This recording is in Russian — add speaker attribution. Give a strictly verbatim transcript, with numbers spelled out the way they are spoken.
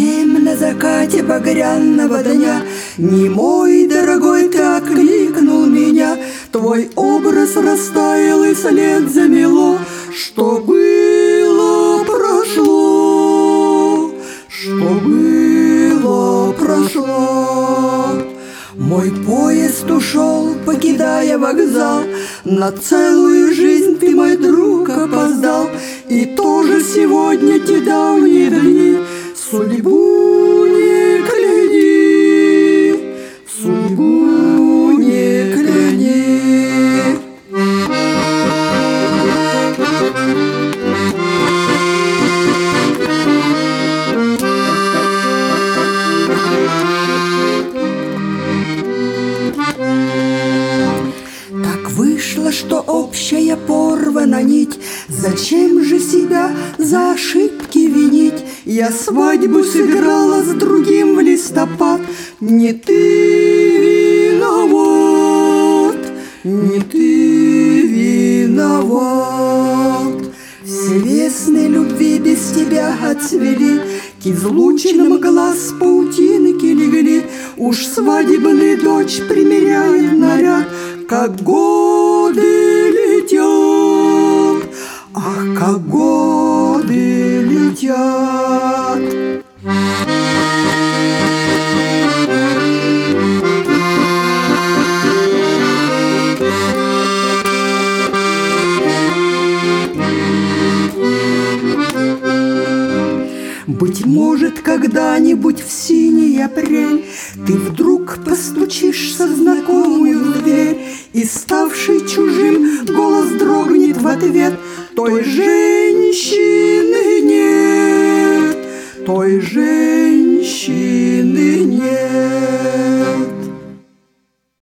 Speaker 1: совсем на закате багряного дня, не мой дорогой, ты окликнул меня. Твой образ растаял и след замело. Что было, прошло, что было, прошло. Мой поезд ушел, покидая вокзал. На целую жизнь ты, мой друг, опоздал. И тоже сегодня те давние дни. Судьбу не кляни, судьбу не кляни. Так вышло, что общая порвана нить. Зачем же себя за ошибки винить? Я свадьбу сыграла с другим в листопад. Не ты виноват, не ты виноват. Все весны любви без тебя отцвели, к излучинам глаз паутинки легли. Уж свадебный дочь примеряет наряд, как годы летят, ах, как годы летят. Быть может, когда-нибудь в синий апрель ты вдруг постучишь со знакомую в дверь, и ставший чужим голос дрогнет в ответ: той женщины нет, той женщины нет.